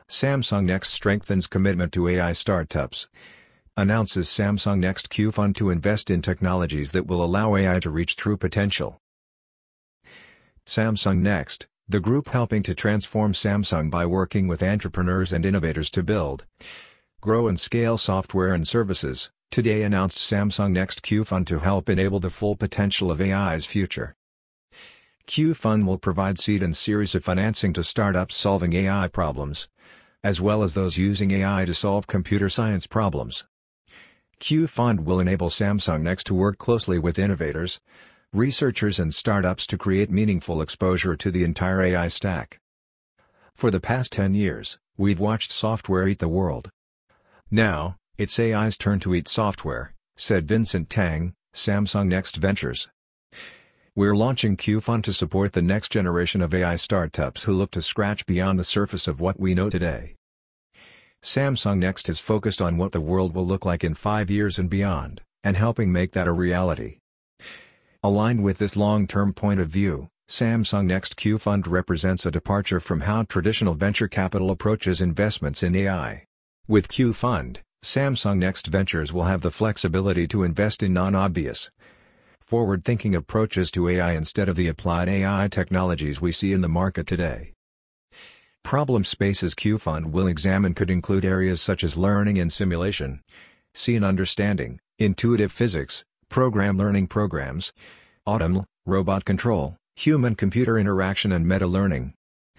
Samsung Next strengthens commitment to AI startups. Announces Samsung Next Q Fund to invest in technologies that will allow AI to reach true potential. Samsung Next, the group helping to transform Samsung by working with entrepreneurs and innovators to build, grow and scale software and services, today announced Samsung Next Q Fund to help enable the full potential of AI's future. Q Fund will provide seed and series of financing to startups solving AI problems, as well as those using AI to solve computer science problems. Q Fund will enable Samsung Next to work closely with innovators, researchers and startups to create meaningful exposure to the entire AI stack. For the past 10 years, we've watched software eat the world. Now, it's AI's turn to eat software, said Vincent Tang, Samsung Next Ventures. We're launching Q Fund to support the next generation of AI startups who look to scratch beyond the surface of what we know today. Samsung Next is focused on what the world will look like in 5 years and beyond, and helping make that a reality. Aligned with this long-term point of view, Samsung Next Q Fund represents a departure from how traditional venture capital approaches investments in AI. With Q Fund, Samsung Next Ventures will have the flexibility to invest in non-obvious, forward-thinking approaches to AI instead of the applied AI technologies we see in the market today. Problem spaces Q Fund will examine could include areas such as learning and simulation, scene understanding, intuitive physics, program learning programs, AutoML, robot control, human-computer interaction and meta-learning.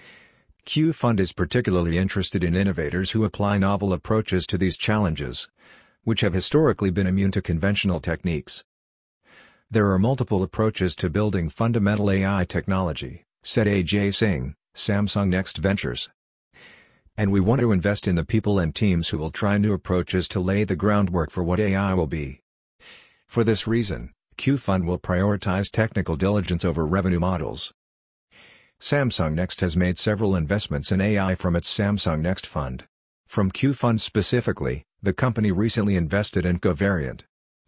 Q Fund is particularly interested in innovators who apply novel approaches to these challenges, which have historically been immune to conventional techniques. There are multiple approaches to building fundamental AI technology, said Ajay Singh, Samsung Next Ventures. And we want to invest in the people and teams who will try new approaches to lay the groundwork for what AI will be. For this reason, Q Fund will prioritize technical diligence over revenue models. Samsung Next has made several investments in AI from its Samsung Next Fund. From Q Fund specifically, the company recently invested in Covariant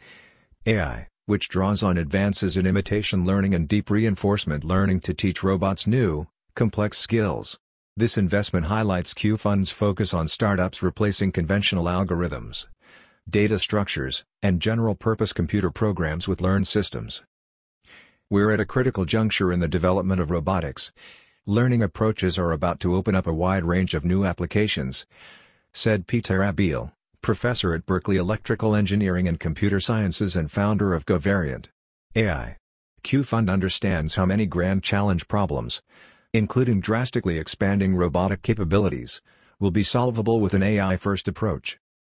AI, which draws on advances in imitation learning and deep reinforcement learning to teach robots new, complex skills. This investment highlights Q Fund's focus on startups replacing conventional algorithms, data structures, and general-purpose computer programs with learned systems. We're at a critical juncture in the development of robotics. Learning approaches are about to open up a wide range of new applications, said Peter Abbeel, professor at Berkeley Electrical Engineering and Computer Sciences and founder of Covariant AI. Q Fund understands how many grand challenge problems, including drastically expanding robotic capabilities, will be solvable with an AI-first approach.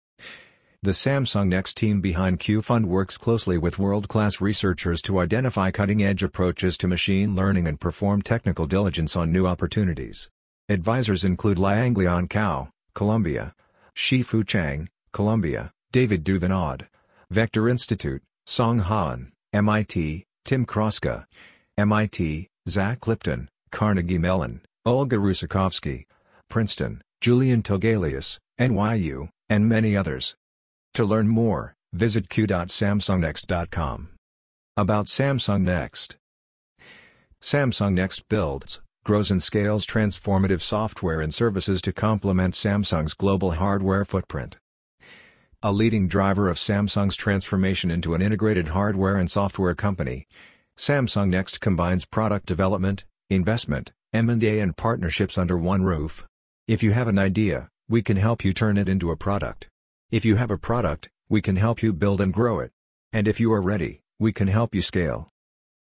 The Samsung Next team behind Q Fund works closely with world-class researchers to identify cutting-edge approaches to machine learning and perform technical diligence on new opportunities. Advisors include Lianglian Cao, Columbia; Shifu Chang, Columbia; David Duvenod, Vector Institute; Song Han, MIT; Tim Kroska, MIT; Zach Lipton, Carnegie Mellon; Olga Rusakovsky, Princeton; Julian Togelius, NYU, and many others. To learn more, visit q.samsungnext.com. About Samsung Next. Samsung Next builds, grows and scales transformative software and services to complement Samsung's global hardware footprint. A leading driver of Samsung's transformation into an integrated hardware and software company, Samsung Next combines product development, investment, M&A and partnerships under one roof. If you have an idea, we can help you turn it into a product. If you have a product, we can help you build and grow it. And if you are ready, we can help you scale.